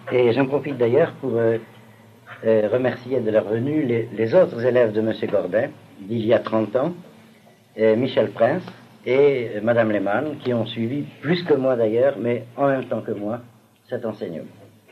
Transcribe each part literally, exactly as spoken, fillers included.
Et j'en profite d'ailleurs pour euh, euh, remercier de leur venue les, les autres élèves de M. Gordin, d'il y a trente ans, euh, Michel Prince et euh, Mme Lehmann, qui ont suivi, plus que moi d'ailleurs, mais en même temps que moi, cet enseignement.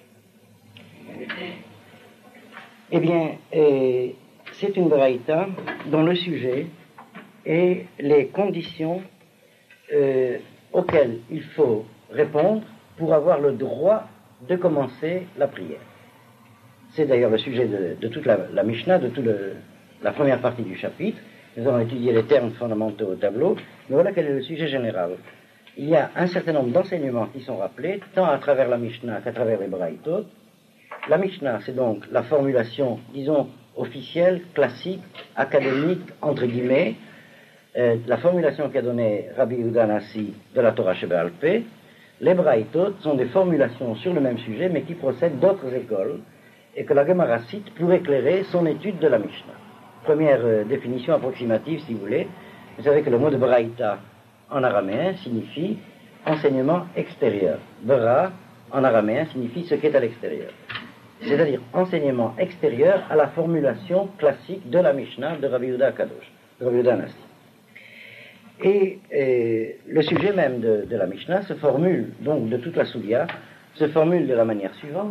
Eh bien, euh, c'est une braïta dont le sujet est les conditions euh, auxquelles il faut répondre pour avoir le droit de commencer la prière. C'est d'ailleurs le sujet de, de toute la, la Mishnah, de toute le, la première partie du chapitre. Nous allons étudier les termes fondamentaux au tableau, mais voilà quel est le sujet général. Il y a un certain nombre d'enseignements qui sont rappelés, tant à travers la Mishnah qu'à travers les braïtot. La Mishnah, c'est donc la formulation, disons, officielle, classique, académique, entre guillemets, euh, la formulation qu'a donnée Rabbi Yehuda Nasi de la Torah Sheba'al Peh. Les braïtot sont des formulations sur le même sujet, mais qui procèdent d'autres écoles, et que la Gemara cite pour éclairer son étude de la Mishnah. Première euh, définition approximative, si vous voulez. Vous savez que le mot de braïta en araméen signifie enseignement extérieur. Bera, en araméen, signifie ce qui est à l'extérieur. C'est-à-dire enseignement extérieur à la formulation classique de la Mishnah de Rabbi Yehuda Kadosh, de Rabbi Yehuda Nasi. Et euh, le sujet même de, de la Mishnah se formule, donc de toute la Soulia, se formule de la manière suivante.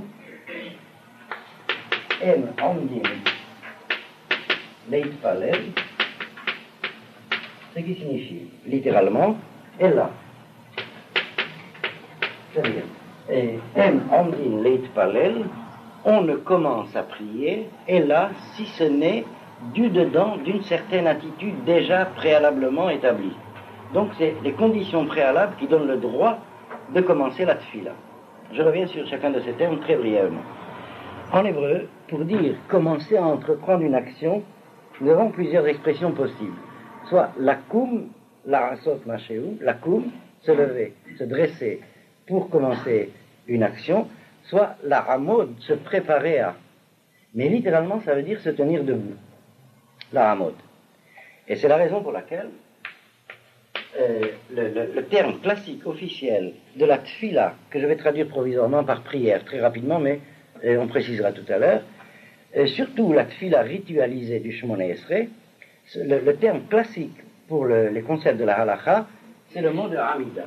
En omdim leitpalel, ce qui signifie littéralement, et là. C'est-à-dire, en omdim leitpalel, on ne commence à prier, et là, si ce n'est du dedans d'une certaine attitude déjà préalablement établie. Donc c'est les conditions préalables qui donnent le droit de commencer la tfila. Je reviens sur chacun de ces termes très brièvement. En hébreu, pour dire commencer à entreprendre une action, nous avons plusieurs expressions possibles. Soit lakoum, la asot machéou, lakoum, se lever, se dresser pour commencer une action, soit la hamod, se préparer à. Mais littéralement, ça veut dire se tenir debout. La hamod. Et c'est la raison pour laquelle euh, le, le, le terme classique officiel de la tfila, que je vais traduire provisoirement par prière, très rapidement, mais euh, on précisera tout à l'heure, euh, surtout la tfila ritualisée du Shmoneh Esrei, le, le terme classique pour le, les concepts de la halacha, c'est le mot de Hamida.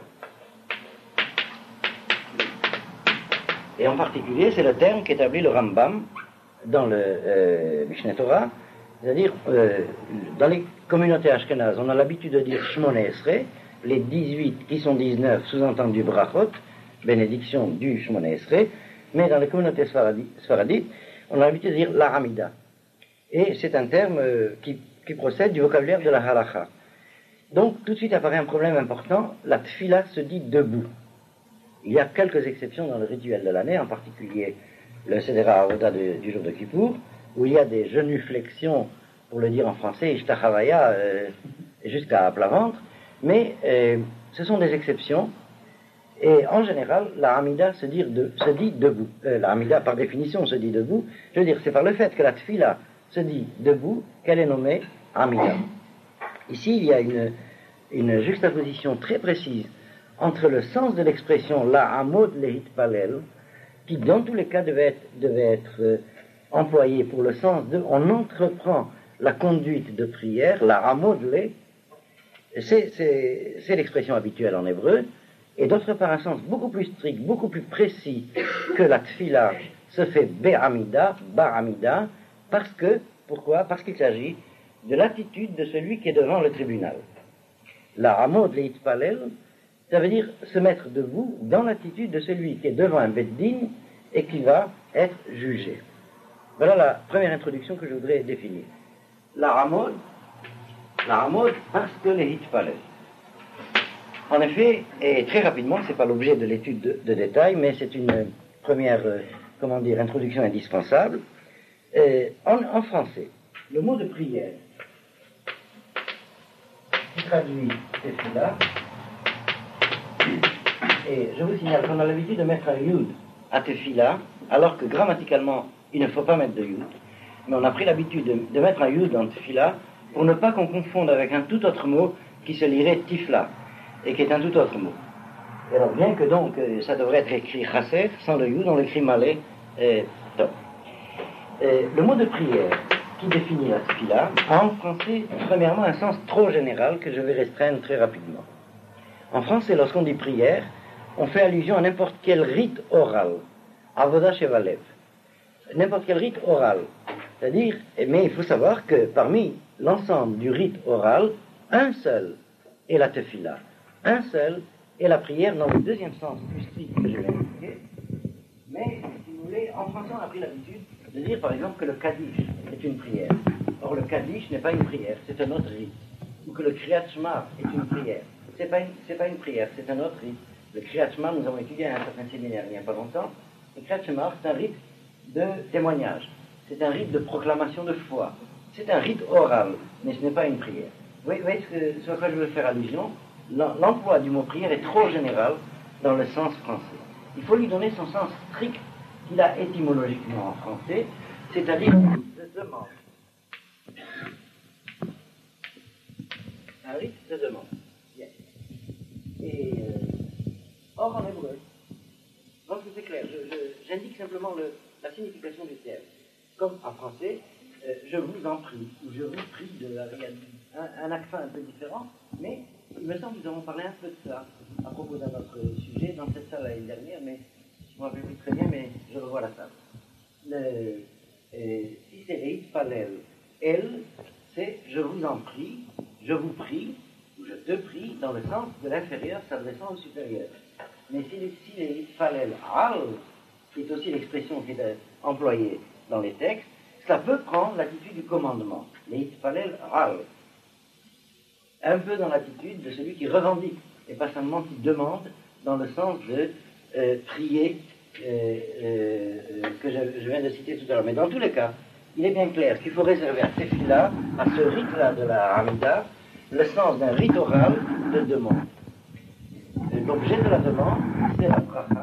Et en particulier, c'est le terme qu'établit le Rambam dans le euh, Mishneh Torah, c'est-à-dire, euh, dans les communautés ashkénazes, on a l'habitude de dire Shmoneh Esrei, les dix-huit qui sont dix-neuf, sous-entendu brachot, bénédiction du Shmoneh Esrei, mais dans les communautés sfaradites, on a l'habitude de dire la Hamida. Et c'est un terme euh, qui, qui procède du vocabulaire de la halacha. Donc, tout de suite apparaît un problème important, la tfila se dit debout. Il y a quelques exceptions dans le rituel de l'année, en particulier le Sedera Avoda du jour de Kippour, où il y a des genuflexions, pour le dire en français, Ishtachavaya, euh, jusqu'à plat ventre, mais euh, ce sont des exceptions, et en général, la Hamida se, dire de, se dit debout. Euh, la Hamida, par définition, se dit debout. Je veux dire, c'est par le fait que la Tfila se dit debout qu'elle est nommée Hamida. Ici, il y a une, une juxtaposition très précise entre le sens de l'expression la Hamod lehit palel, qui dans tous les cas devait être, devait être euh, employé pour le sens de on entreprend la conduite de prière, la Hamod le, c'est, c'est, c'est l'expression habituelle en hébreu, et d'autre part un sens beaucoup plus strict, beaucoup plus précis que la tfila se fait be'amida, ba'amida, parce que, pourquoi? Parce qu'il s'agit de l'attitude de celui qui est devant le tribunal. La Hamod lehit palel, ça veut dire se mettre debout dans l'attitude de celui qui est devant un beddin et qui va être jugé. Voilà la première introduction que je voudrais définir. La Hamod, la Hamod parce que les hitpalel. En effet, et très rapidement, c'est pas l'objet de l'étude de, de détail, mais c'est une première, euh, comment dire, introduction indispensable. Euh, en, en français, le mot de prière qui traduit tefila. Et je vous signale qu'on a l'habitude de mettre un yud à tefila, alors que grammaticalement, il ne faut pas mettre de yud. Mais on a pris l'habitude de, de mettre un yud dans tefila pour ne pas qu'on confonde avec un tout autre mot qui se lirait tifla, et qui est un tout autre mot. Et alors, bien que donc, euh, ça devrait être écrit chasser, sans le yud, on l'écrit malé, euh, top. Euh, le mot de prière qui définit la tefila a en français, premièrement, un sens trop général que je vais restreindre très rapidement. En français, lorsqu'on dit prière, on fait allusion à n'importe quel rite oral, avoda shevalev, n'importe quel rite oral. C'est-à-dire, mais il faut savoir que parmi l'ensemble du rite oral, un seul est la tefila, un seul est la prière dans le deuxième sens plus strict que je viens d'indiquer. Mais, si vous voulez, en français, on a pris l'habitude de dire, par exemple, que le Kaddish est une prière. Or, le Kaddish n'est pas une prière, c'est un autre rite. Ou que le Kriyat Shema est une prière. C'est pas une, c'est pas une prière, c'est un autre rite. Le Kriyat Shema, nous avons étudié à un certain séminaire il n'y a pas longtemps. Le Kriyat Shema, c'est un rite de témoignage. C'est un rite de proclamation de foi. C'est un rite oral, mais ce n'est pas une prière. Vous voyez ce, que, ce à quoi je veux faire allusion? L'emploi du mot prière est trop général dans le sens français. Il faut lui donner son sens strict qu'il a étymologiquement en français, c'est-à-dire de demande. Un rite de demande. Bien. Et euh, or en hébreu, je pense que c'est clair, je, je, j'indique simplement le, la signification du terme. Comme en français, euh, je vous en prie, ou je vous prie, de la, il y a un, un accent un peu différent, mais il me semble que nous avons parlé un peu de ça à propos d'un autre sujet dans cette salle l'année dernière, mais je ne me rappelle plus très bien, mais je revois la salle. Le, euh, si c'est Eit Palel, elle, c'est je vous en prie, je vous prie, ou je te prie, dans le sens de l'inférieur s'adressant au supérieur. Mais si les, si les Palel Al, qui est aussi l'expression qui est employée dans les textes, ça peut prendre l'attitude du commandement. Les Eit Palel Al. Un peu dans l'attitude de celui qui revendique, et pas seulement qui demande, dans le sens de euh, prier euh, euh, que je, je viens de citer tout à l'heure. Mais dans tous les cas, il est bien clair qu'il faut réserver à ces filles-là, à ce rite-là de la Hamida, le sens d'un rite oral de demande. L'objet de la demande, c'est la bracha.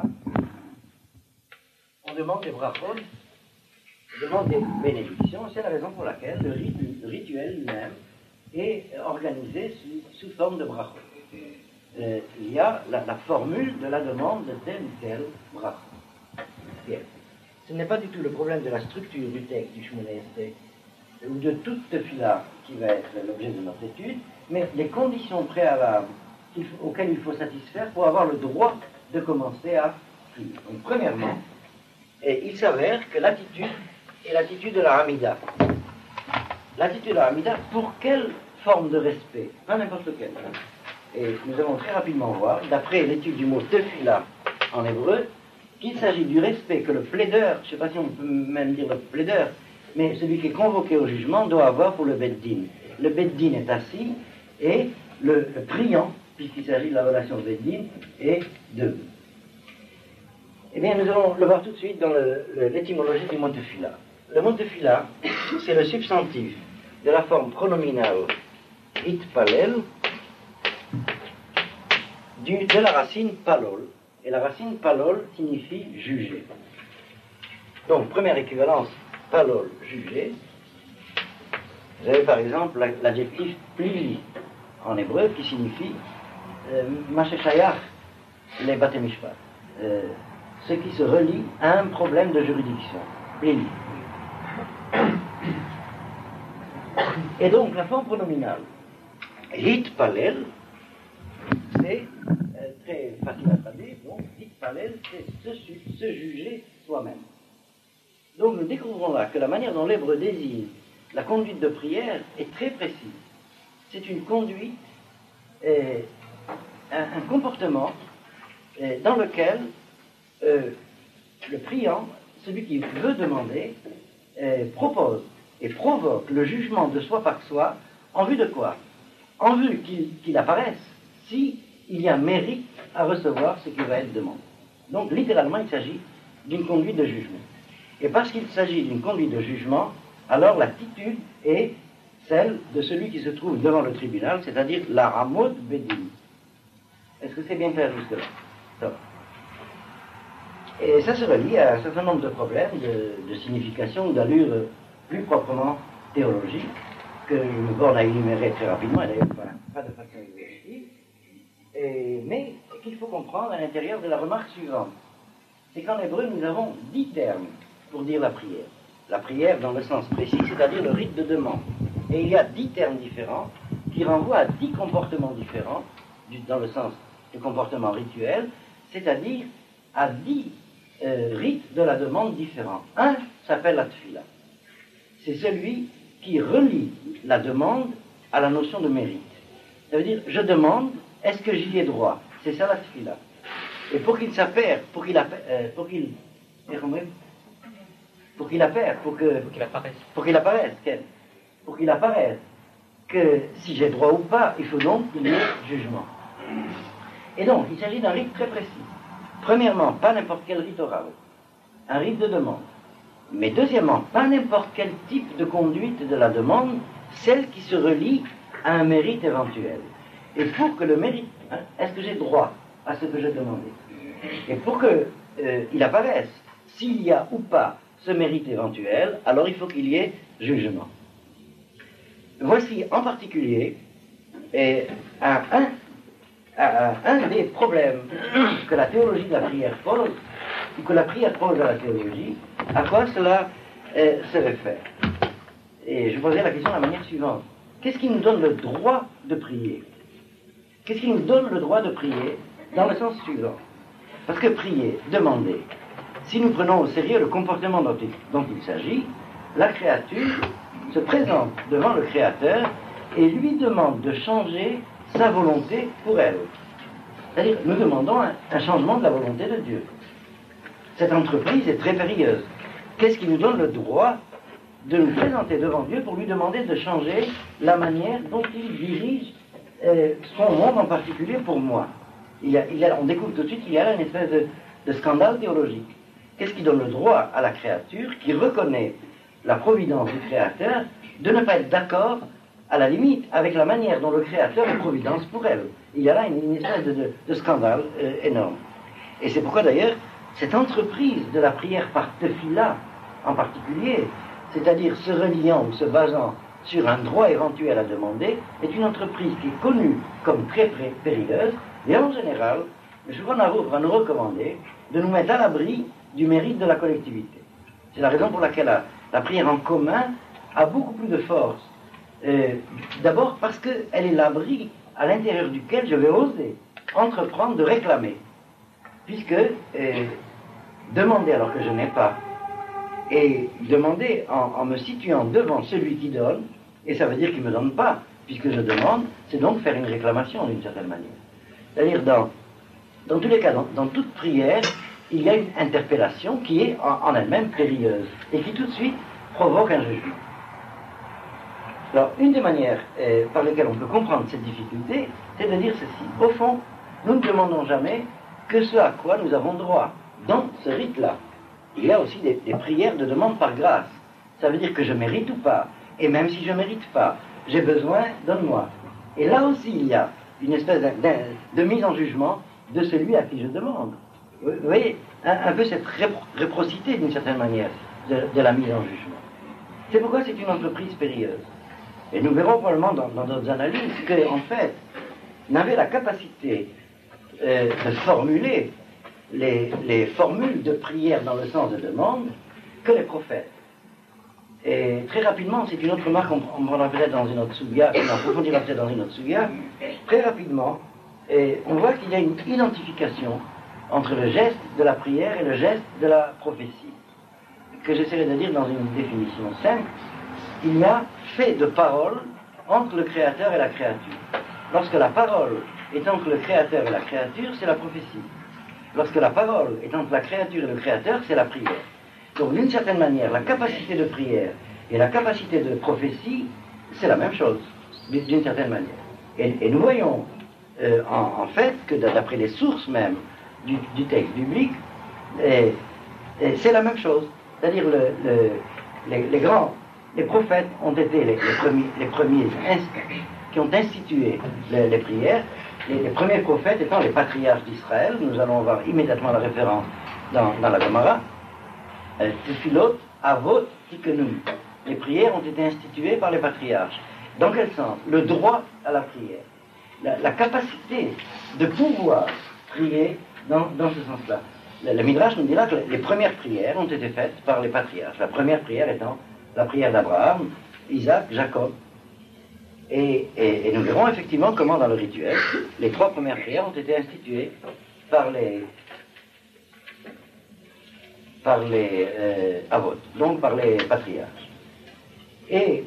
On demande des brachot, on demande des bénédictions, c'est la raison pour laquelle le, rite, le rituel lui-même est organisé sous, sous forme de brachot. Euh, il y a la, la formule de la demande de tel ou tel brachot. Bien. Ce n'est pas du tout le problème de la structure du texte du Shmoneh Esrei ou de toute tefila qui va être l'objet de notre étude, mais les conditions préalables auxquelles il faut satisfaire pour avoir le droit de commencer à prier. Donc, premièrement, et il s'avère que l'attitude est l'attitude de la Hamida. L'attitude de la Hamida, pour quelle forme de respect? Pas n'importe quelle. Et nous allons très rapidement voir, d'après l'étude du mot tefila en hébreu, qu'il s'agit du respect que le plaideur, je ne sais pas si on peut même dire le plaideur, mais celui qui est convoqué au jugement doit avoir pour le Beddin. Le Beddin est assis et le, le priant, puisqu'il s'agit de la relation Beddin, est debout. Eh bien, nous allons le voir tout de suite dans le, le, l'étymologie du mot tefila. Le mot tefila, c'est le substantif de la forme pronominale itpalel du, de la racine palol. Et la racine palol signifie juger. Donc, première équivalence, palol, juger. Vous avez par exemple l'adjectif plili en hébreu qui signifie masheshayach les batemishpat, euh, ce qui se relie à un problème de juridiction. Plili. Et donc, la forme pronominale, hitpalel, c'est euh, très facile à traduire, donc hitpalel, c'est se, se juger soi-même. Donc, nous découvrons là que la manière dont l'hébreu désigne la conduite de prière est très précise. C'est une conduite, euh, un, un comportement euh, dans lequel euh, le priant, celui qui veut demander, euh, propose et provoque le jugement de soi par soi, en vue de quoi? En vue qu'il, qu'il apparaisse si il y a mérite à recevoir ce qui va être demandé. Donc, littéralement, il s'agit d'une conduite de jugement. Et parce qu'il s'agit d'une conduite de jugement, alors l'attitude est celle de celui qui se trouve devant le tribunal, c'est-à-dire la Ramot Bedin. Est-ce que c'est bien clair jusque-là? Ça va. Et ça se relie à un certain nombre de problèmes de, de signification ou d'allure plus proprement théologique, que je me borne à énumérer très rapidement, et d'ailleurs pas, pas de façon exhaustive, et, mais qu'il faut comprendre à l'intérieur de la remarque suivante. C'est qu'en hébreu, nous avons dix termes pour dire la prière. La prière dans le sens précis, c'est-à-dire le rite de demande. Et il y a dix termes différents qui renvoient à dix comportements différents, du, dans le sens du comportement rituel, c'est-à-dire à dix euh, rites de la demande différents. Un s'appelle la tfila. C'est celui qui relie la demande à la notion de mérite. Ça veut dire, je demande, est-ce que j'y ai droit? C'est ça la tfila. Et pour qu'il s'appère, pour qu'il appelle, euh, pour qu'il, pour qu'il apparaisse, pour que, pour qu'il apparaisse, pour qu'il apparaisse, pour qu'il apparaisse, que si j'ai droit ou pas, il faut donc qu'il y ait jugement. Et donc, il s'agit d'un rite très précis. Premièrement, pas n'importe quel rite oral, un rite de demande. Mais deuxièmement, pas n'importe quel type de conduite de la demande, celle qui se relie à un mérite éventuel. Et pour que le mérite, hein, est-ce que j'ai droit à ce que j'ai demandé? Et pour qu'il euh, apparaisse, s'il y a ou pas ce mérite éventuel, alors il faut qu'il y ait jugement. Voici en particulier et un, un, un, un des problèmes que la théologie de la prière pose, ou que la prière pose à la théologie, à quoi cela euh, se réfère. Et je poserai la question de la manière suivante. Qu'est-ce qui nous donne le droit de prier? Qu'est-ce qui nous donne le droit de prier dans le sens suivant? Parce que prier, demander, si nous prenons au sérieux le comportement dont il, dont il s'agit, la créature se présente devant le Créateur et lui demande de changer sa volonté pour elle. C'est-à-dire, nous demandons un, un changement de la volonté de Dieu. Cette entreprise est très périlleuse. Qu'est-ce qui nous donne le droit de nous présenter devant Dieu pour lui demander de changer la manière dont il dirige euh, son monde en particulier pour moi? Il y a, il y a, on découvre tout de suite qu'il y a là une espèce de, de scandale théologique. Qu'est-ce qui donne le droit à la créature qui reconnaît la providence du Créateur de ne pas être d'accord, à la limite, avec la manière dont le Créateur est providence pour elle? Il y a là une, une espèce de, de, de scandale euh, énorme. Et c'est pourquoi d'ailleurs, cette entreprise de la prière par tefila, en particulier, c'est-à-dire se reliant ou se basant sur un droit éventuel à demander, est une entreprise qui est connue comme très, très périlleuse, et en général, le Shulchan Aruch va nous recommander de nous mettre à l'abri du mérite de la collectivité. C'est la raison pour laquelle la, la prière en commun a beaucoup plus de force. Euh, d'abord parce qu'elle est l'abri à l'intérieur duquel je vais oser entreprendre de réclamer. Puisque euh, demander alors que je n'ai pas, et demander en, en me situant devant celui qui donne, et ça veut dire qu'il ne me donne pas, puisque je demande, c'est donc faire une réclamation d'une certaine manière. C'est-à-dire, dans, dans tous les cas, dans, dans toute prière, il y a une interpellation qui est en, en elle-même périlleuse, et qui tout de suite provoque un jugement. Alors, une des manières euh, par lesquelles on peut comprendre cette difficulté, c'est de dire ceci. Au fond, nous ne demandons jamais que ce à quoi nous avons droit. Dans ce rite-là, il y a aussi des, des prières de demande par grâce. Ça veut dire que je mérite ou pas. Et même si je ne mérite pas, j'ai besoin, donne-moi. Et là aussi, il y a une espèce de, de, de mise en jugement de celui à qui je demande. Vous voyez, un, un peu cette réprocité, d'une certaine manière, de, de la mise en jugement. C'est pourquoi c'est une entreprise périlleuse. Et nous verrons probablement dans, dans d'autres analyses qu'en fait, n'avait la capacité euh, de formuler les, les formules de prière dans le sens de demande que les prophètes. Et très rapidement, c'est une autre remarque, on, on prendra peut-être dans une autre souga, on approfondira peut-être dans une autre souga, très rapidement, et on voit qu'il y a une identification entre le geste de la prière et le geste de la prophétie, que j'essaierai de dire dans une définition simple. Il y a fait de parole entre le Créateur et la créature. Lorsque la parole est entre le Créateur et la créature, c'est la prophétie. Lorsque la parole est entre la créature et le Créateur, c'est la prière. Donc, d'une certaine manière, la capacité de prière et la capacité de prophétie, c'est la même chose, d'une certaine manière. Et, et nous voyons, euh, en, en fait, que d'après les sources même du, du texte biblique, et, et c'est la même chose. C'est-à-dire, le, le, les, les grands, les prophètes ont été les, les premiers, les premiers qui ont institué les, les prières, les, les premiers prophètes étant les patriarches d'Israël. Nous allons voir immédiatement la référence dans, dans la Gemara. Tefilot, Avot, Tikenum. Les prières ont été instituées par les patriarches. Dans quel sens? Le droit à la prière. La, la capacité de pouvoir prier dans, dans ce sens-là. Le, le Midrash nous dit là que les premières prières ont été faites par les patriarches. La première prière étant la prière d'Abraham, Isaac, Jacob. Et, et, et nous verrons effectivement comment dans le rituel, les trois premières prières ont été instituées par les par les euh, avot, donc par les patriarches. Et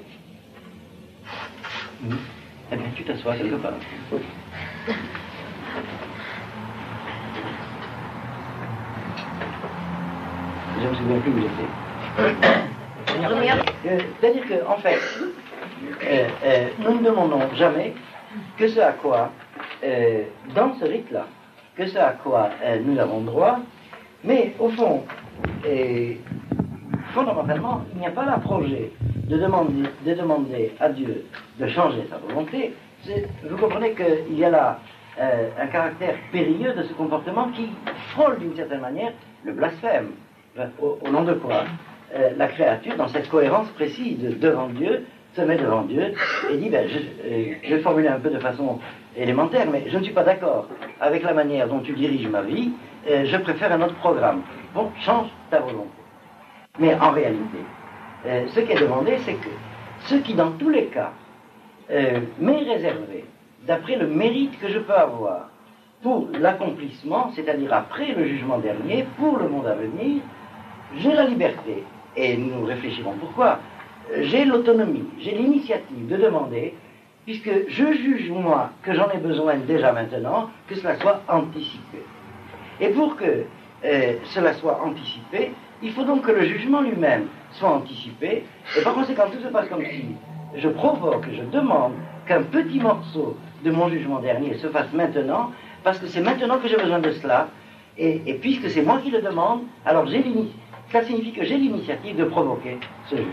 eh bien, tu t'assois quelque part. Je me souviens plus où j'étais. Euh, C'est-à-dire qu'en en fait, euh, euh, nous ne demandons jamais que ce à quoi, euh, dans ce rite-là, que ce à quoi euh, nous avons droit, mais au fond, et fondamentalement, il n'y a pas là projet de demander, de demander à Dieu de changer sa volonté. Vous comprenez qu'il y a là euh, un caractère périlleux de ce comportement qui frôle d'une certaine manière le blasphème. Au, au nom de quoi euh, la créature, dans cette cohérence précise de, devant Dieu, se met devant Dieu et dit, ben, je, euh, je vais formuler un peu de façon élémentaire, mais je ne suis pas d'accord avec la manière dont tu diriges ma vie, euh, je préfère un autre programme. Bon, change ta volonté. Mais en réalité, euh, ce qui est demandé, c'est que ce qui, dans tous les cas, euh, m'est réservé, d'après le mérite que je peux avoir pour l'accomplissement, c'est-à-dire après le jugement dernier, pour le monde à venir, j'ai la liberté, et nous réfléchirons pourquoi, j'ai l'autonomie, j'ai l'initiative de demander, puisque je juge moi que j'en ai besoin déjà maintenant, que cela soit anticipé. Et pour que euh, cela soit anticipé, il faut donc que le jugement lui-même soit anticipé, et par conséquent tout se passe comme si je provoque, je demande qu'un petit morceau de mon jugement dernier se fasse maintenant, parce que c'est maintenant que j'ai besoin de cela, et, et puisque c'est moi qui le demande, alors j'ai ça signifie que j'ai l'initiative de provoquer ce jugement.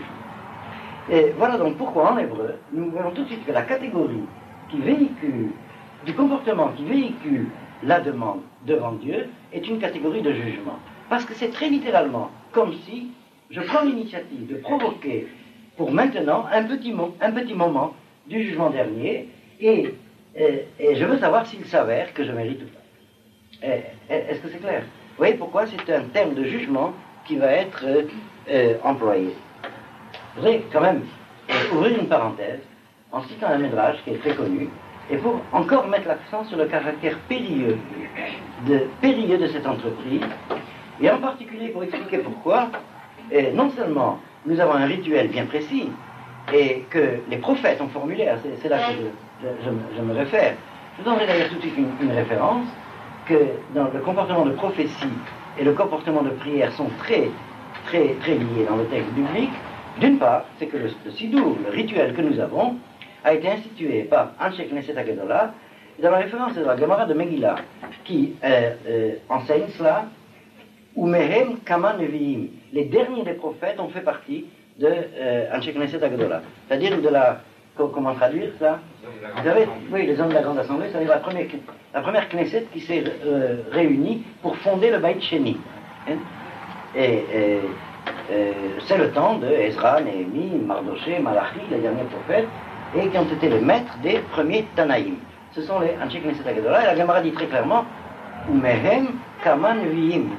Et voilà donc pourquoi en hébreu, nous voyons tout de suite que la catégorie qui véhicule, du comportement qui véhicule la demande devant Dieu, est une catégorie de jugement. Parce que c'est très littéralement comme si je prends l'initiative de provoquer pour maintenant un petit, mo- un petit moment du jugement dernier, et, et, et je veux savoir s'il s'avère que je mérite ou pas. Et, et, est-ce que c'est clair? Vous voyez pourquoi c'est un terme de jugement qui va être euh, euh, employé. Je voudrais quand même euh, ouvrir une parenthèse en citant un médrage qui est très connu, et pour encore mettre l'accent sur le caractère périlleux de, périlleux de cette entreprise, et en particulier pour expliquer pourquoi, et non seulement nous avons un rituel bien précis, et que les prophètes ont formulé, c'est, c'est là que je, je, je, je me réfère. Je vous donnerai d'ailleurs tout de suite une, une référence, que dans le comportement de prophétie et le comportement de prière sont très, très, très liés dans le texte biblique. D'une part, c'est que le, le Sidour, le rituel que nous avons, a été institué par Anshe Knesset Agedola, dans la référence de la Gemara de Megillah, qui euh, euh, enseigne cela, Umehem Kama Neviim. Les derniers des prophètes ont fait partie de euh, Anshe Knesset Agedola. C'est-à-dire de la... Comment traduire ça? Vous savez, oui, les hommes de la Grande Assemblée, c'est la première, la première Knesset qui s'est euh, réunie pour fonder le Beit Sheni. Hein? Et, et euh, c'est le temps de Ezra, Néhémie, Mardoché, Malachi, les derniers prophètes, et qui ont été les maîtres des premiers Tanaïm. Ce sont les Anshe Knesset Agedola, et la Gemara dit très clairement, Umehem Kama Neviim.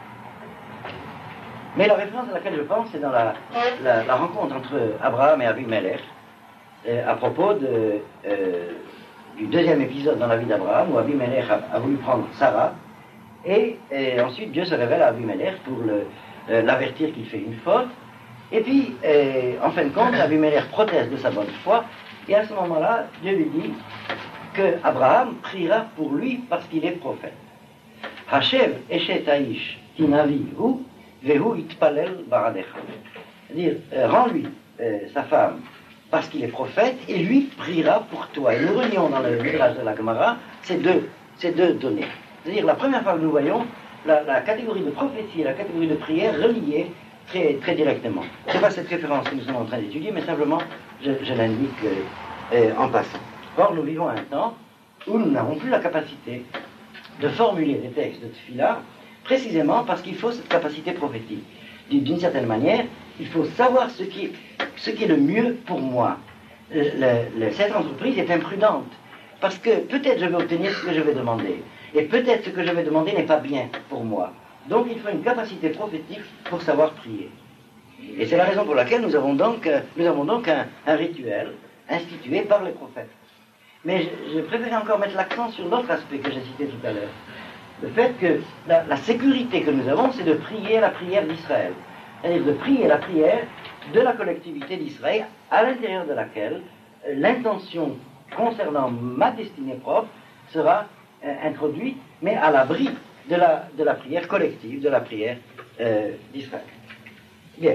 Mais la référence à laquelle je pense, c'est dans la, la, la rencontre entre Abraham et Abimelech, Euh, à propos de, euh, du deuxième épisode dans la vie d'Abraham, où Abimelech a, a voulu prendre Sarah, et, et ensuite Dieu se révèle à Abimelech pour le, euh, l'avertir qu'il fait une faute, et puis, euh, en fin de compte, Abimelech proteste de sa bonne foi, et à ce moment-là, Dieu lui dit que Abraham priera pour lui parce qu'il est prophète. Hashev eshet aish tinavi hu, vehu itpalel baradecha. C'est-à-dire, euh, rends-lui euh, sa femme parce qu'il est prophète, et lui priera pour toi. Et nous relions dans le village de la Gemara ces deux, ces deux données. C'est-à-dire, la première fois que nous voyons la, la catégorie de prophétie et la catégorie de prière reliées très, très directement. Ce n'est pas cette référence que nous sommes en train d'étudier, mais simplement, je, je l'indique euh, euh, en passant. Or, nous vivons un temps où nous n'avons plus la capacité de formuler des textes de Tfila, précisément parce qu'il faut cette capacité prophétique. D'une certaine manière, il faut savoir ce qui, ce qui est le mieux pour moi. Le, le, cette entreprise est imprudente, parce que peut-être je vais obtenir ce que je vais demander, Et peut-être ce que je vais demander n'est pas bien pour moi. Donc il faut une capacité prophétique pour savoir prier. Et c'est la raison pour laquelle nous avons donc, euh, nous avons donc un, un rituel institué par les prophètes. Mais je, je préférais encore mettre l'accent sur l'autre aspect que j'ai cité tout à l'heure. Le fait que la, la sécurité que nous avons, c'est de prier la prière d'Israël. C'est-à-dire de prier la prière de la collectivité d'Israël, à l'intérieur de laquelle euh, l'intention concernant ma destinée propre sera euh, introduite, mais à l'abri de la, de la prière collective, de la prière euh, d'Israël. Bien.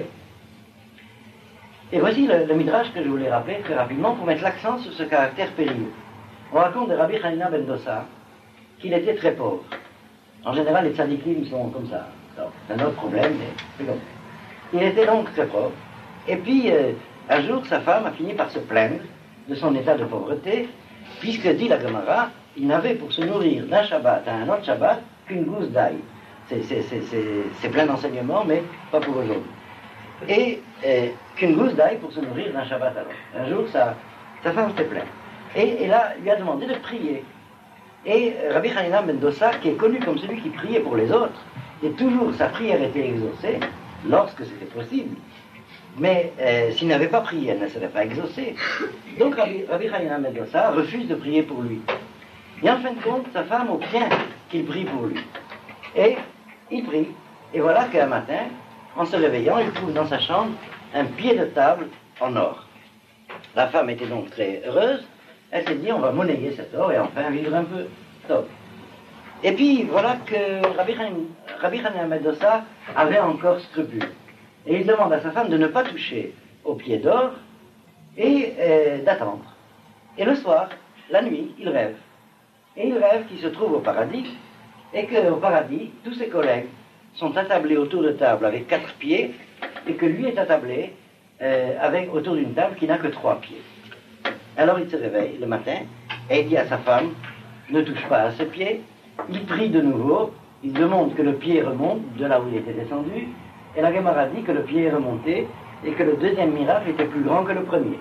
Et voici le, le midrash que je voulais rappeler très rapidement pour mettre l'accent sur ce caractère périlleux. On raconte de Rabbi Hanina ben Dossa qu'il était très pauvre. En général, les tzadikim sont comme ça. C'est un autre problème, mais c'est comme ça. Il était donc très pauvre. Et puis, euh, un jour, sa femme a fini par se plaindre de son état de pauvreté, puisque, dit la Gemara, il n'avait pour se nourrir d'un Shabbat à un autre Shabbat qu'une gousse d'ail. C'est plein d'enseignements, mais pas pour aujourd'hui. Et euh, qu'une gousse d'ail pour se nourrir d'un Shabbat à l'autre. Un jour, sa, sa femme s'est plainte. Et, et là, il lui a demandé de prier. Et euh, Rabbi Hanina ben Dossa, qui est connu comme celui qui priait pour les autres, et toujours sa prière était exaucée, lorsque c'était possible. Mais euh, s'il n'avait pas prié, elle ne serait pas exaucée. Donc Rabbi, Rabbi Hanina ben Dossa refuse de prier pour lui. Et en fin de compte, sa femme obtient qu'il prie pour lui. Et il prie. Et voilà qu'un matin, en se réveillant, il trouve dans sa chambre un pied de table en or. La femme était donc très heureuse. Elle s'est dit, on va monnayer cet or et enfin vivre un peu top. Et puis, voilà que Rabbi Hanina ben Dossa avait encore scrupule. Et il demande à sa femme de ne pas toucher au pied d'or et euh, d'attendre. Et le soir, la nuit, il rêve. Et il rêve qu'il se trouve au paradis et qu'au paradis, tous ses collègues sont attablés autour de table avec quatre pieds et que lui est attablé euh, avec, autour d'une table qui n'a que trois pieds. Alors il se réveille le matin et il dit à sa femme, ne touche pas à ce pied. Il prie de nouveau, il demande que le pied remonte de là où il était descendu, et la Gemara dit que le pied est remonté et que le deuxième miracle était plus grand que le premier.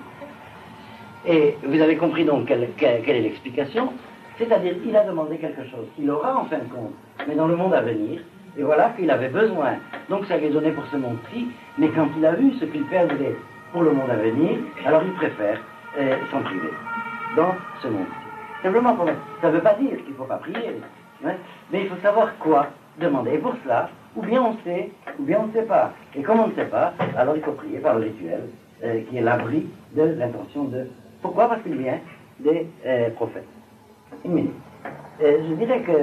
Et vous avez compris donc quelle, quelle, quelle est l'explication, c'est-à-dire il a demandé quelque chose qu'il aura en fin de compte, mais dans le monde à venir, et voilà qu'il avait besoin. Donc ça lui est donné pour ce monde-ci, mais quand il a vu ce qu'il perdrait pour le monde à venir, alors il préfère euh, s'en priver dans ce monde-ci. Simplement pour mettre, ça ne veut pas dire qu'il ne faut pas prier, hein, mais il faut savoir quoi demander. Et pour cela, ou bien on sait, ou bien on ne sait pas. Et comme on ne sait pas, alors il faut prier par le rituel, euh, qui est l'abri de l'intention de... Pourquoi? Parce qu'il vient des euh, prophètes. Une minute. Euh, je dirais que,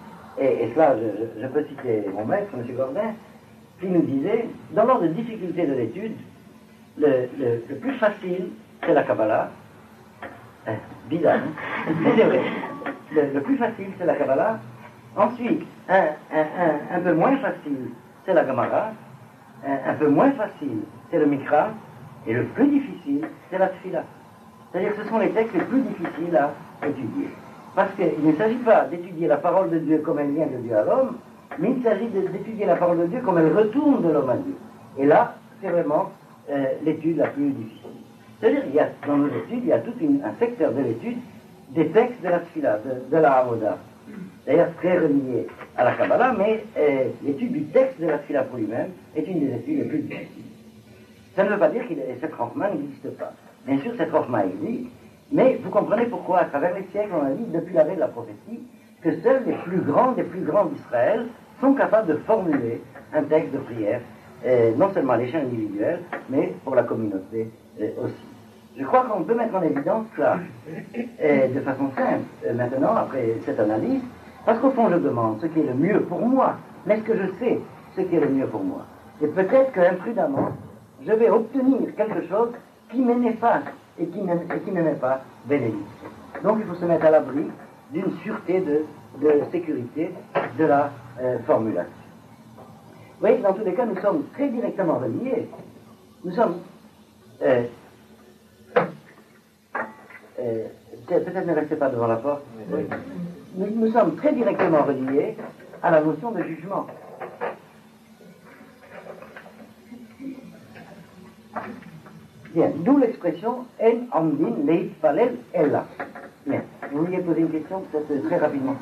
et, et cela, je, je peux citer mon maître, M. Gordin, qui nous disait, dans l'ordre de difficulté de l'étude, le, le, le plus facile, c'est la Kabbalah. Euh, bizarre, hein? Mais c'est vrai. Le, le plus facile, c'est la Kabbalah. Ensuite, un, un, un, un peu moins facile, c'est la Gemara. Un, un peu moins facile, c'est le Mikra. Et le plus difficile, c'est la Tfila. C'est-à-dire que ce sont les textes les plus difficiles à étudier. Parce qu'il ne s'agit pas d'étudier la parole de Dieu comme elle vient de Dieu à l'homme, mais il s'agit d'étudier la parole de Dieu comme elle retourne de l'homme à Dieu. Et là, c'est vraiment euh, l'étude la plus difficile. C'est-à-dire qu'il y a, dans nos études, il y a tout une, un secteur de l'étude des textes de la Tfila, de, de la Avoda. D'ailleurs très relié à la Kabbalah, mais euh, l'étude du texte de la Tfila pour lui-même est une des études les plus difficiles. Ça ne veut pas dire que cette Rochma n'existe pas. Bien sûr, cette Rochma existe, mais vous comprenez pourquoi, à travers les siècles, on a dit, depuis l'arrêt de la prophétie, que seuls les plus grands des plus grands d'Israël sont capables de formuler un texte de prière, euh, non seulement à l'échelle individuelle, mais pour la communauté euh, aussi. Je crois qu'on peut mettre en évidence cela euh, de façon simple, euh, maintenant, après cette analyse, parce qu'au fond, je demande ce qui est le mieux pour moi, mais est-ce que je sais ce qui est le mieux pour moi? Et peut-être qu'imprudemment, je vais obtenir quelque chose qui m'est néfaste et qui ne m'est pas bénéfique. Donc il faut se mettre à l'abri d'une sûreté de, de sécurité de la euh, formulation. Vous voyez que dans tous les cas, nous sommes très directement reliés. Nous sommes... Euh, euh, peut-être ne restez pas devant la porte. Oui. Nous, nous sommes très directement reliés à la notion de jugement. Bien, d'où l'expression En Amdin Leitpalel Ella. Bien. Vous vouliez poser une question, peut-être très rapidement.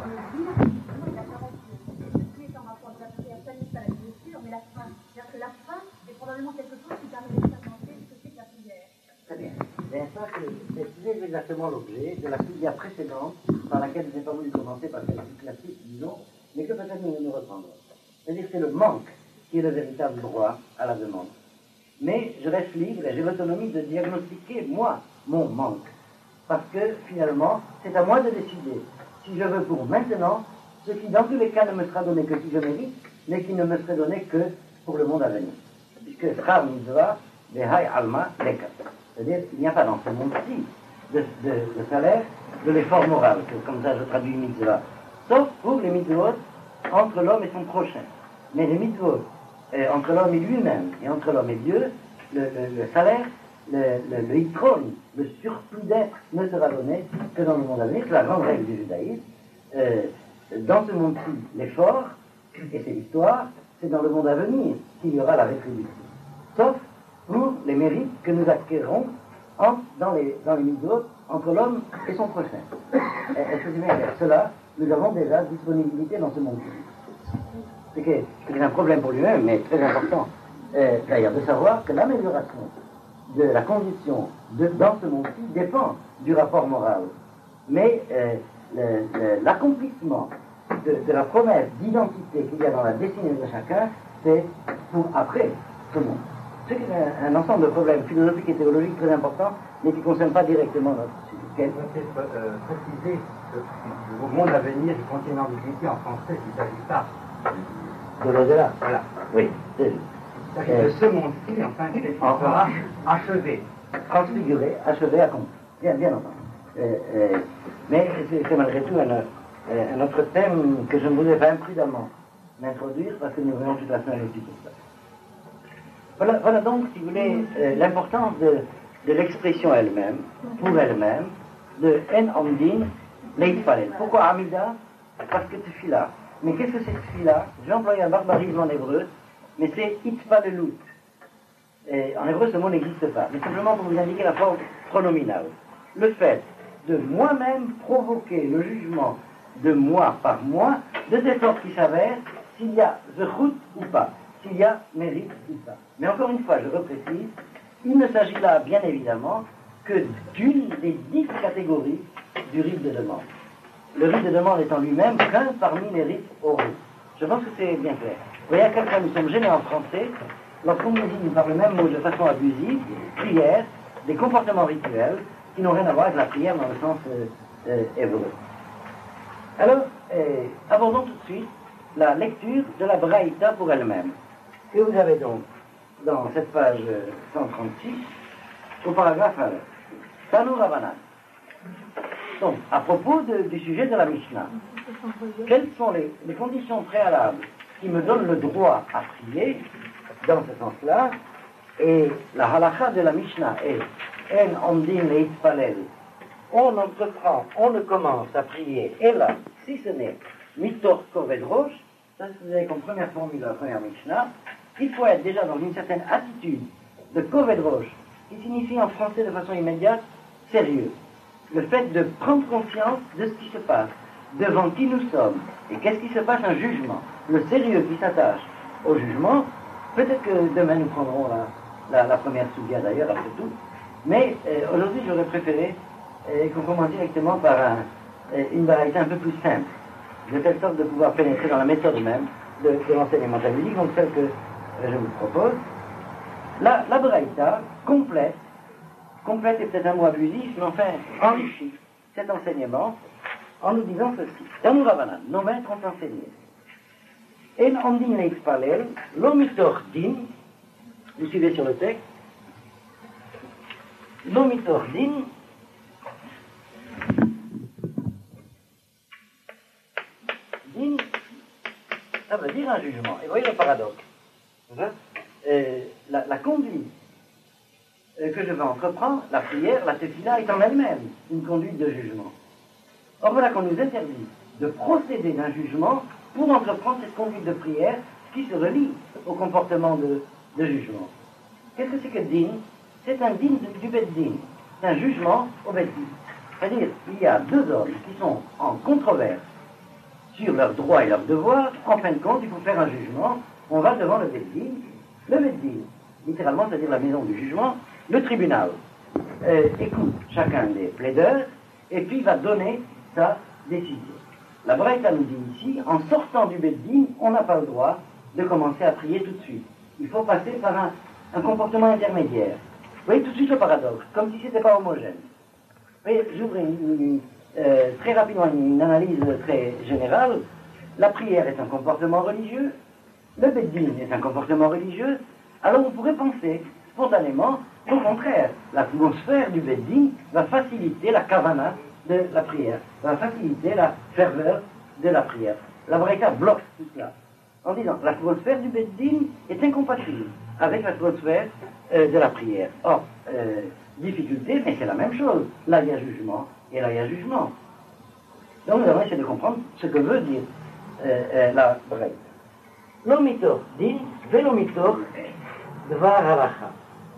Très bien. Bien ça, c'est exactement l'objet de la filière précédente par laquelle je n'ai pas voulu commencer parce qu'elle est plus classique, disons, mais que peut-être nous nous reprendrons. C'est-à-dire que c'est le manque qui est le véritable droit à la demande. Mais je reste libre et j'ai l'autonomie de diagnostiquer, moi, mon manque. Parce que, finalement, c'est à moi de décider si je veux pour maintenant ce qui, dans tous les cas, ne me sera donné que si je mérite, mais qui ne me serait donné que pour le monde à venir. Puisque Schar Mitzvah, Behai Alma, Leka. C'est-à-dire qu'il n'y a pas dans ce monde-ci de, de, de salaire de l'effort moral, que, comme ça je traduis Mitzvah. Sauf pour les mitzvot entre l'homme et son prochain. Mais les mitzvot euh, entre l'homme et lui-même, et entre l'homme et Dieu, le, le, le salaire, le, le, le ikron, le surplus d'être ne sera donné que dans le monde à venir. C'est la grande règle du judaïsme. Euh, dans ce monde-ci, l'effort, et c'est l'histoire, c'est dans le monde à venir qu'il y aura la rétribution. Sauf pour les mérites que nous acquérons en, dans les, dans les mitzvot entre l'homme et son prochain. Est-ce que c'est bien clair? Cela, nous avons déjà disponibilité dans ce monde-ci. C'est que c'est un problème pour lui-même, mais très important, euh, d'ailleurs, de savoir que l'amélioration de la condition de, dans ce monde-ci dépend du rapport moral. Mais euh, le, le, l'accomplissement de, de la promesse d'identité qu'il y a dans la destinée de chacun, c'est pour après ce monde. C'est un, un ensemble de problèmes philosophiques et théologiques très importants, mais qui ne concernent pas directement notre sujet. Quel peut être euh, préciser que le monde à venir du continent d'utilité en français, il ne s'agit pas de l'au-delà. Voilà. Oui, c'est il s'agit euh, de ce monde-ci, enfin, qui sera achevé. Transfiguré, achevé, accompli. Bien, bien entendu. Euh, euh, mais c'est, c'est malgré tout un, euh, un autre thème que je ne voudrais pas imprudemment m'introduire parce que nous venons toute la semaine aussi pour ça. Voilà, voilà donc, si vous voulez, euh, l'importance de, de l'expression elle-même, pour elle-même, de En Omdin, Leitpalel. Pourquoi Amida? Parce que Tefila. Mais qu'est-ce que c'est Tefila? J'ai employé un barbarisme en hébreu, mais c'est Itpalelut. Et en hébreu, ce mot n'existe pas, mais simplement pour vous indiquer la forme pronominale. Le fait de moi-même provoquer le jugement de moi par moi, de telle sorte qu'il s'avère s'il y a zechut ou pas, s'il y a mérite ou pas. Mais encore une fois, je reprécise, il ne s'agit là, bien évidemment, que d'une des dix catégories du rite de demande. Le rite de demande est en lui-même qu'un parmi les rites oraux. Je pense que c'est bien clair. Vous voyez à quel point nous sommes gênés en français lorsqu'on nous dit par le même mot de façon abusive, prière, des comportements rituels qui n'ont rien à voir avec la prière dans le sens euh, euh, hébreu. Alors, euh, abordons tout de suite la lecture de la Braïta pour elle-même. Que vous avez donc dans cette page cent trente-six, au paragraphe un. Tanu Ravanan. Donc, à propos de, du sujet de la Mishnah, quelles sont les, les conditions préalables qui me donnent le droit à prier dans ce sens-là? Et la halakha de la Mishnah est En Omdin Leitpalel. On entreprend, on ne commence à prier, et là, si ce n'est Mitor Koved Rosh, ça vous avez comme première formule de la première Mishnah, il faut être déjà dans une certaine attitude de Koved Rosh, qui signifie en français de façon immédiate sérieux. Le fait de prendre conscience de ce qui se passe, devant qui nous sommes, et qu'est-ce qui se passe, un jugement, le sérieux qui s'attache au jugement. Peut-être que demain nous prendrons la, la, la première soubia d'ailleurs, après tout, mais euh, aujourd'hui j'aurais préféré euh, qu'on commence directement par un, euh, une variété un peu plus simple, de telle sorte de pouvoir pénétrer dans la méthode même de, de l'enseignement talmudique, donc celle que euh, je vous propose. La, la Braïta complète, complète est peut-être un mot abusif, mais enfin enrichit cet enseignement en nous disant ceci. Tanu Ravanan, nos maîtres ont enseigné. En Omdin Leitpalel, lo mitor din, vous suivez sur le texte, lo mitor din, din, ça veut dire un jugement. Et voyez le paradoxe. Euh, la, la conduite euh, que je vais entreprendre, la prière, la tefila, est en elle-même une conduite de jugement. Or voilà qu'on nous interdit de procéder d'un jugement pour entreprendre cette conduite de prière qui se relie au comportement de, de jugement. Qu'est-ce que c'est que din? C'est un din du, du beddin. C'est un jugement au beddin. C'est-à-dire, il y a deux hommes qui sont en controverse sur leurs droits et leurs devoirs. En fin de compte, il faut faire un jugement. On va devant le Beddin. Le Beddin, littéralement, c'est-à-dire la maison du jugement, le tribunal euh, écoute chacun des plaideurs et puis va donner sa décision. La Braïta nous dit ici, en sortant du Beddin, on n'a pas le droit de commencer à prier tout de suite. Il faut passer par un, un comportement intermédiaire. Vous voyez tout de suite le paradoxe, comme si ce n'était pas homogène. Vous voyez, j'ouvre une, une, euh, très rapidement une analyse très générale. La prière est un comportement religieux, le Beddin est un comportement religieux, alors on pourrait penser spontanément qu'au contraire, l'atmosphère du Beddin va faciliter la kavana de la prière, va faciliter la ferveur de la prière. La Braïta bloque tout cela en disant l'atmosphère du Beddin est incompatible avec l'atmosphère euh, de la prière. Or, euh, difficulté, mais c'est la même chose. Là, il y a jugement, et là, il y a jugement. Donc, nous allons essayer de comprendre ce que veut dire euh, euh, la Braïta. L'omitor dit, velomitor dvar halacha.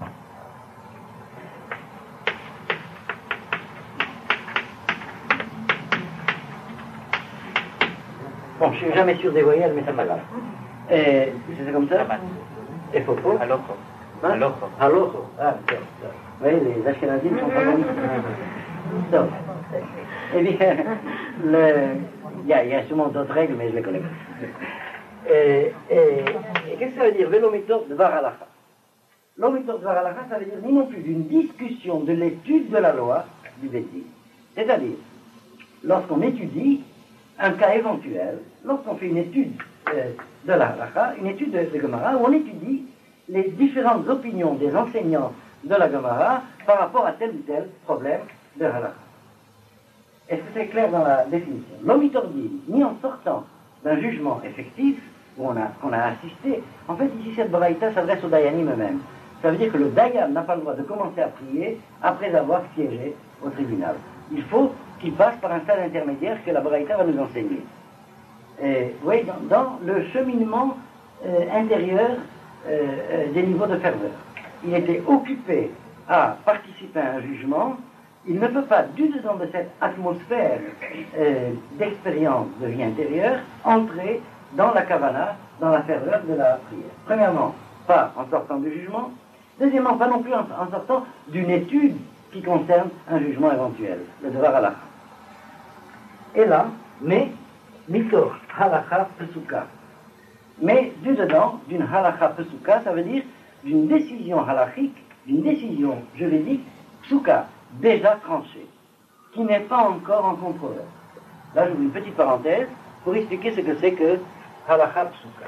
Bon, je ne suis jamais sûr des voyelles, mais ça va grave. Et c'est comme ça? Et Fopo? Alocho. Hein? Alocho. Alocho. Ah, d'accord. Vous voyez, les Ashkenazim sont pas bons. Donc, eh bien, le... il, y a, il y a sûrement d'autres règles, mais je les connais pas. Et, et, et qu'est-ce que ça veut dire? Velomitor dvar halacha. L'omitor dvar halacha, ça veut dire ni non plus d'une discussion de l'étude de la loi du Beddin. C'est-à-dire, lorsqu'on étudie un cas éventuel, lorsqu'on fait une étude euh, de la halakha, une étude de, de Gemara, où on étudie les différentes opinions des enseignants de la Gemara par rapport à tel ou tel problème de halakha. Est-ce que c'est clair dans la définition? L'omitor dit, ni en sortant d'un jugement effectif, où on a, qu'on a assisté, en fait ici cette braïta s'adresse aux dayanim eux-mêmes. Ça veut dire que le dayan n'a pas le droit de commencer à prier après avoir siégé au tribunal. Il faut qu'il passe par un stade intermédiaire que la braïta va nous enseigner. Et, vous voyez, dans, dans le cheminement euh, intérieur euh, euh, des niveaux de ferveur. Il était occupé à participer à un jugement, il ne peut pas, du dedans de cette atmosphère euh, d'expérience de vie intérieure, entrer dans la kavana, dans la ferveur de la prière. Premièrement, pas en sortant du jugement. Deuxièmement, pas non plus en, en sortant d'une étude qui concerne un jugement éventuel, le devar halakha. Et là, mais, mitor halakha pesuka. Mais du dedans, d'une halakha pesuka, ça veut dire d'une décision halachique, d'une décision juridique, psuka, déjà tranchée, qui n'est pas encore en controverse. Là, j'ouvre une petite parenthèse pour expliquer ce que c'est que halakha psuka.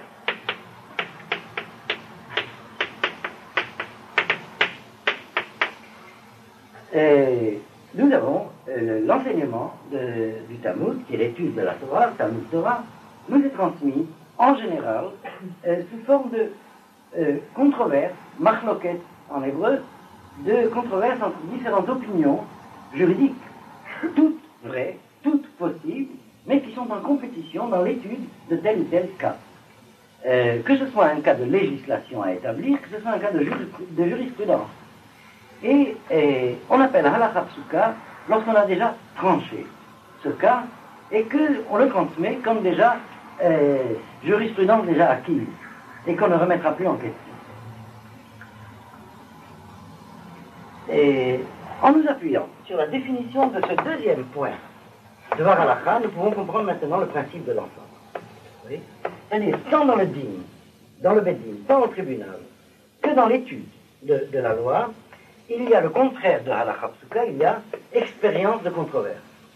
Et nous avons euh, l'enseignement de, du Talmud, qui est l'étude de la Torah, le Talmud Torah, nous est transmis en général euh, sous forme de euh, controverses, machloket en hébreu, de controverses entre différentes opinions juridiques, toutes vraies, toutes possibles, mais qui sont en compétition dans l'étude de tel ou tel cas. Euh, que ce soit un cas de législation à établir, que ce soit un cas de, juri- de jurisprudence. Et, et on appelle halakha psuka lorsqu'on a déjà tranché ce cas et qu'on le transmet comme déjà euh, jurisprudence déjà acquise et qu'on ne remettra plus en question. Et en nous appuyant sur la définition de ce deuxième point de var halakha, nous pouvons comprendre maintenant le principe de l'ensemble. Oui? C'est-à-dire, tant dans le din, dans le beddin, tant au tribunal, que dans l'étude de, de la loi, il y a le contraire de halakha psuka, il y a expérience de controverse.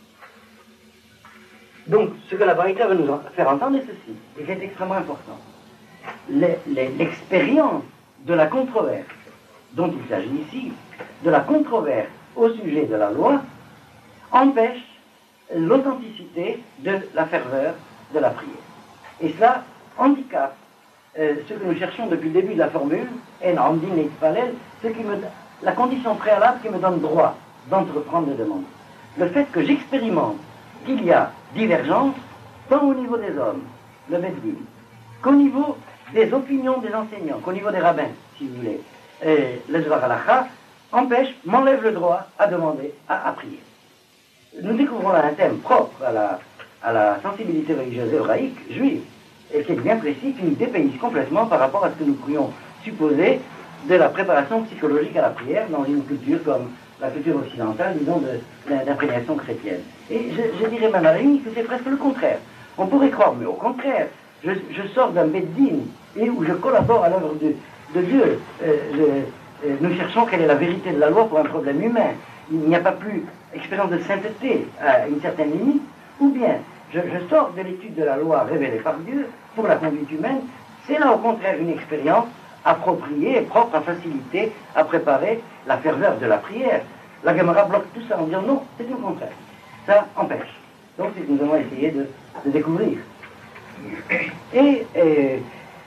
Donc, ce que la Braïta veut nous faire entendre est ceci, et c'est extrêmement important. Les, les, l'expérience de la controverse dont il s'agit ici, de la controverse au sujet de la loi, empêche l'authenticité de la ferveur de la prière. Et cela handicape euh, ce que nous cherchons depuis le début de la formule, en amdin et palel, ce qui me la condition préalable qui me donne droit d'entreprendre des demandes. Le fait que j'expérimente qu'il y a divergence, tant au niveau des hommes, le Beddin, qu'au niveau des opinions des enseignants, qu'au niveau des rabbins, si vous voulez, et le Dvar Halakha, empêche, m'enlève le droit à demander, à, à prier. nous découvrons là un thème propre à la, à la sensibilité religieuse hébraïque juive, et qui est bien précis, qui nous dépayse complètement par rapport à ce que nous pourrions supposer de la préparation psychologique à la prière dans une culture comme la culture occidentale, disons, d'imprégnation chrétienne. Et je, je dirais même à la limite que c'est presque le contraire. On pourrait croire, mais au contraire, je, je sors d'un beddin et où je collabore à l'œuvre de, de Dieu. Euh, je, euh, nous cherchons quelle est la vérité de la loi pour un problème humain. Il n'y a pas plus expérience de sainteté à une certaine limite, ou bien je, je sors de l'étude de la loi révélée par Dieu pour la conduite humaine. C'est là au contraire une expérience appropriée et propre à faciliter, à préparer la ferveur de la prière. La Gemara bloque tout ça en disant non, c'est le contraire. Ça empêche. Donc c'est ce que nous avons essayé de, de découvrir. Et, et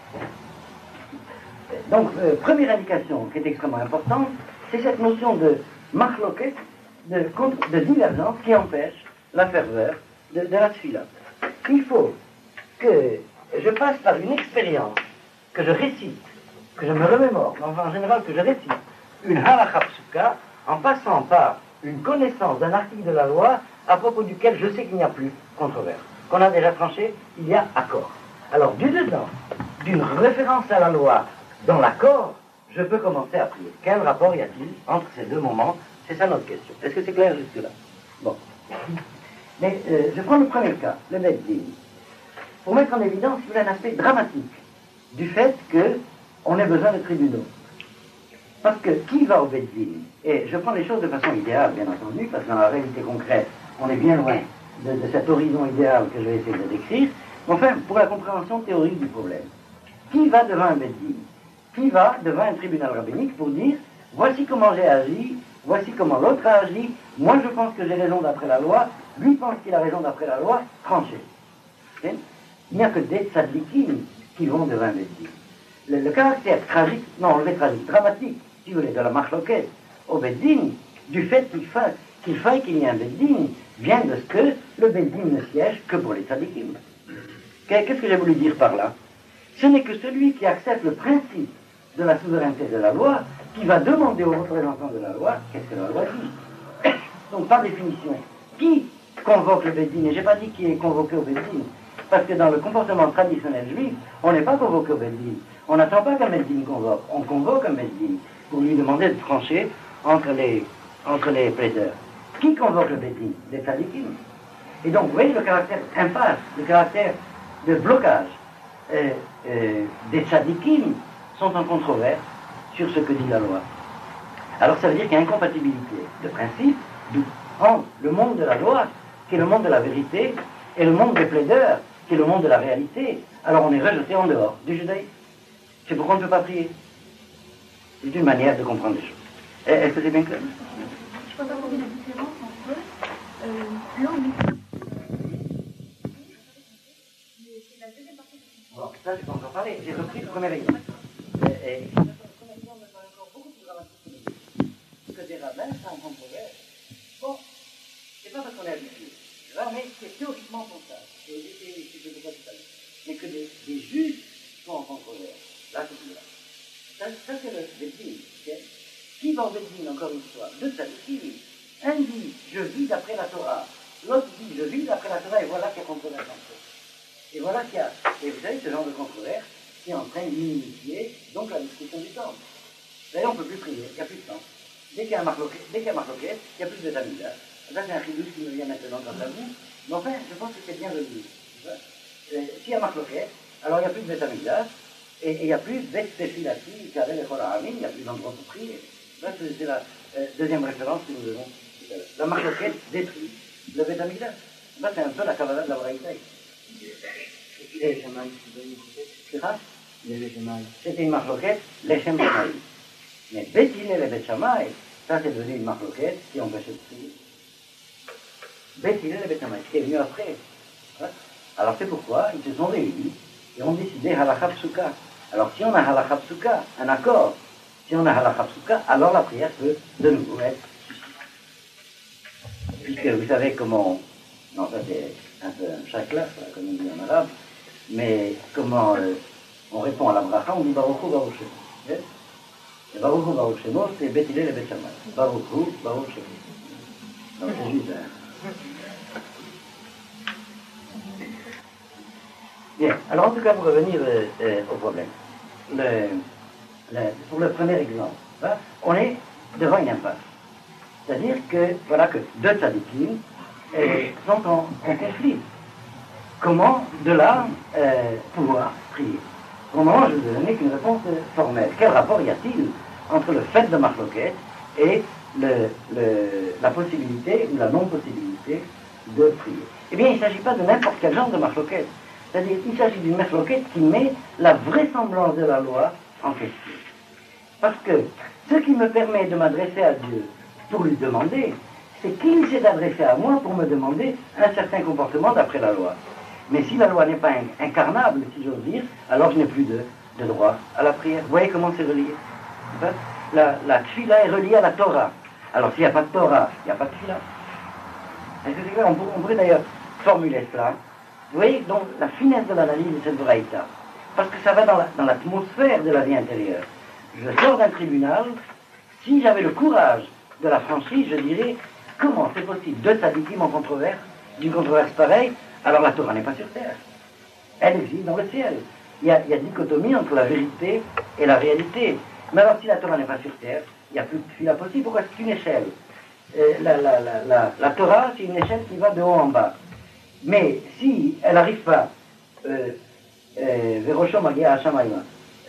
donc, euh, première indication qui est extrêmement importante, c'est cette notion de marloquet, de, de divergence qui empêche la ferveur de, de la tfila. Il faut que je passe par une expérience, que je récite, que je me remémore, enfin en général que je récite une halakha psuka, en passant par une connaissance d'un article de la loi à propos duquel je sais qu'il n'y a plus controverse. Qu'on a déjà tranché, il y a accord. Alors, du dedans, d'une référence à la loi dans l'accord, je peux commencer à prier. Quel rapport y a-t-il entre ces deux moments? C'est ça notre question. Est-ce que c'est clair jusque-là? Bon. Mais euh, je prends le premier cas, le beddin, pour mettre en évidence un aspect dramatique du fait qu'on ait besoin de tribunaux. Parce que qui va au beddin? Et je prends les choses de façon idéale, bien entendu, parce que dans la réalité concrète, on est bien loin de, de cet horizon idéal que je vais essayer de décrire. Enfin, pour la compréhension théorique du problème, qui va devant un beddin? Qui va devant un tribunal rabbinique pour dire voici comment j'ai agi, voici comment l'autre a agi, moi je pense que j'ai raison d'après la loi, lui pense qu'il a raison d'après la loi, tranché. Il n'y a que des tzaddikim qui vont devant un beddin. Le, le caractère tragique, non, le tragique, dramatique, si vous voulez, de la marloquette au beddin, du fait qu'il faille qu'il faille qu'il y ait un beddin, vient de ce que le beddin ne siège que pour les tzaddikim. Qu'est-ce que j'ai voulu dire par là? Ce n'est que celui qui accepte le principe de la souveraineté de la loi qui va demander aux représentants de la loi qu'est-ce que la loi dit. Donc, par définition, qui convoque le beddin? Et je n'ai pas dit qui est convoqué au beddin, parce que dans le comportement traditionnel juif, on n'est pas convoqué au beddin. On n'attend pas qu'un beddin convoque. On convoque un beddin pour lui demander de trancher entre les, entre les plaideurs. Qui convoque le beddin? Les tzadikim. Et donc, vous voyez le caractère impasse, le caractère de blocage euh, euh, des tzadikim sont en controverse sur ce que dit la loi. Alors ça veut dire qu'il y a incompatibilité de principe entre le monde de la loi, qui est le monde de la vérité, et le monde des plaideurs, qui est le monde de la réalité. Alors on est rejeté en dehors du judaïsme. C'est pourquoi on ne peut pas prier. C'est une manière de comprendre les choses. Est-ce que c'est bien clair? Je peux pas trouver la différence entre euh, l'angle. C'est la deuxième partie. Bon, ça je peux encore parler. J'ai repris le premier exemple. Et, et que des rabbins sont en controverse. Bon, c'est pas parce qu'on est habitué. Mais c'est théoriquement pour ça. Et je ne sais pas tout à l'heure. Mais que des, des juges sont en controverse. Là, c'est tout là. Ça, ça c'est le beddin. Okay? Qui va au beddin, encore une fois? Deux tzadikim. Un dit, je vis d'après la Torah. L'autre dit, je vis d'après la Torah, et voilà qu'il y a controverse entre eux. Et voilà qu'il y a, et vous savez, ce genre de controverse qui entraîne l'inimitié, donc la destruction du temple. D'ailleurs, on ne peut plus prier, il n'y a plus de temps. Dès qu'il y a un marloquet, il n'y a plus de tamida. Ça, c'est un chidouche qui me vient maintenant quant à vous. Mais enfin, je pense que c'est bien de le dire. Euh, S'il y a marloquet, alors il n'y a plus de tamida, et il n'y a plus d'expéfilati, car les chorahamim, il n'y a plus d'endroit pour prier. Ça, c'est la euh, deuxième référence que nous avons tout à l'heure. La marloquet détruit le bétamida. Ça, c'est un peu la cavale de la braïtaï. C'était une marloquette, les Shem Shamaï. Mais Beth Hillel et Beth Shammai, ça c'est devenu une marloquette qui empêchait de prier. Beth Hillel et Beth Shammai, qui est venu après. Alors c'est pourquoi ils se sont réunis et ont décidé halakha psuka. Alors si on a halakha psuka, un accord, si on a halakha psuka, alors la prière peut de nouveau être suscitée. Puisque vous savez comment, non ça c'est un peu un chakla, comme on dit en arabe, mais comment euh, on répond à la bracha, on dit Baruchu Baruch Shemo. Et Baruchu Baruch Shemo, c'est Beth Hillel et Beth Shammai. Baruchu Baruch Shemo. Donc c'est juste Bien, alors en tout cas, pour revenir euh, euh, au problème, le, le, pour le premier exemple, hein, on est devant une impasse. C'est-à-dire que, voilà, que deux tzadikim euh, sont en, en conflit. Comment, de là, euh, pouvoir prier? Pour le moment, je vous ai donné qu'une réponse formelle. Quel rapport y a-t-il entre le fait de marloquette et le, le, la possibilité ou la non-possibilité de prier? Eh bien, il ne s'agit pas de n'importe quel genre de marloquette. C'est-à-dire qu'il s'agit d'une marloquette qui met la vraisemblance de la loi en question. Parce que ce qui me permet de m'adresser à Dieu pour lui demander, c'est qu'il s'est adressé à moi pour me demander un certain comportement d'après la loi. Mais si la loi n'est pas incarnable, si j'ose dire, alors je n'ai plus de, de droit à la prière. Vous voyez comment c'est relié? La, la tfila est reliée à la Torah. Alors s'il n'y a pas de Torah, il n'y a pas de tfila. Est-ce que c'est clair? On, on pourrait d'ailleurs formuler cela. Vous voyez donc la finesse de l'analyse de cette braïta. Parce que ça va dans, la, dans l'atmosphère de la vie intérieure. Je sors d'un tribunal, si j'avais le courage de la franchise, je dirais, comment c'est possible? Deux tzadikim en controverse, d'une controverse pareille, alors la Torah n'est pas sur terre. Elle existe dans le ciel. Il y a, il y a dichotomie entre la vérité et la réalité. Mais alors si la Torah n'est pas sur terre, il n'y a plus de fila possible. Pourquoi? C'est une échelle. Euh, la, la, la, la, la Torah, c'est une échelle qui va de haut en bas. Mais si elle n'arrive pas, Veroshom Agia Hashamayma,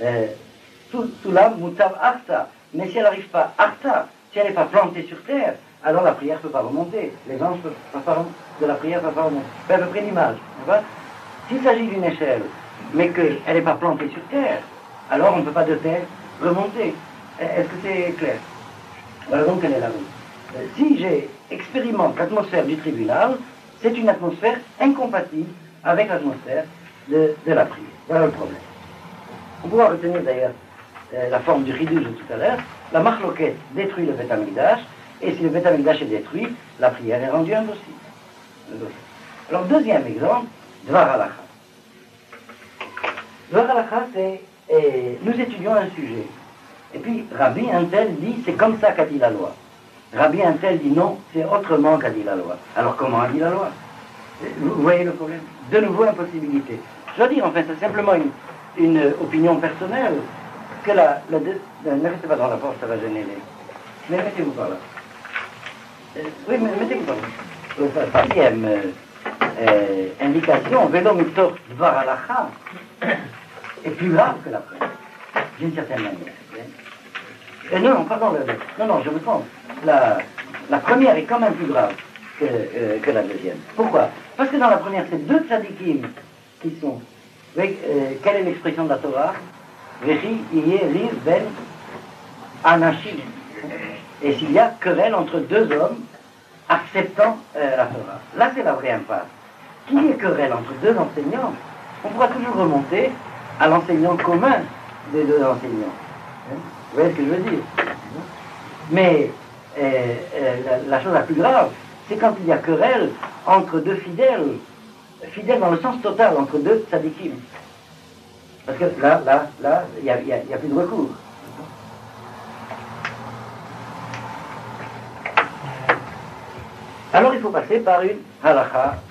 sous la Mutav Arta, mais si elle n'arrive pas Arta, si elle n'est pas plantée sur terre, alors la prière ne peut pas remonter. Les anges peuvent pas, de la prière ne peuvent pas remonter. C'est à peu près l'image. S'il s'agit d'une échelle, mais qu'elle n'est pas plantée sur terre, alors on ne peut pas de terre remonter. Est-ce que c'est clair? Voilà donc quelle est la route. Si j'expérimente l'atmosphère du tribunal, c'est une atmosphère incompatible avec l'atmosphère de, de la prière. Voilà le problème. On pourra retenir d'ailleurs euh, la forme du ridouche de tout à l'heure. La marloquette détruit le Beth Amikdash, et si le Beth Amikdash est détruit, la prière est rendue impossible. Alors, deuxième exemple, Dvar Halacha. Dvar Halacha, c'est, et nous étudions un sujet. Et puis, Rabbi un tel dit, c'est comme ça qu'a dit la loi. Rabbi un tel dit non, c'est autrement qu'a dit la loi. Alors comment a dit la loi? Vous voyez le problème? De nouveau, impossibilité. Je dois dire, enfin, c'est simplement une, une opinion personnelle que la... la de, ne restez pas dans la porte, ça va gêner les... Mais mettez-vous par là. Euh, oui, mais mettez-vous par là. La troisième euh, euh, indication, Velo Miktor Dvar Halacha, est plus grave que la première, d'une certaine manière. Euh, non, non, pardon, le, non, non, je me trompe. La, la première est quand même plus grave que, euh, que la deuxième. Pourquoi? Parce que dans la première, c'est deux tzadikim qui sont... Avec, euh, quelle est l'expression de la Torah? Vechi, Iye, Riv, Ben, Anashim. Et s'il y a querelle entre deux hommes acceptant euh, la Torah. Là, c'est la vraie impasse. Qui est querelle entre deux enseignants? On pourra toujours remonter à l'enseignant commun des deux enseignants. Vous voyez ce que je veux dire? Mais euh, euh, la, la chose la plus grave, c'est quand il y a querelle entre deux fidèles, fidèles dans le sens total, entre deux tzadikim. Parce que là, là, là, il n'y a, y a, y a plus de recours. Alors il faut passer par une halakha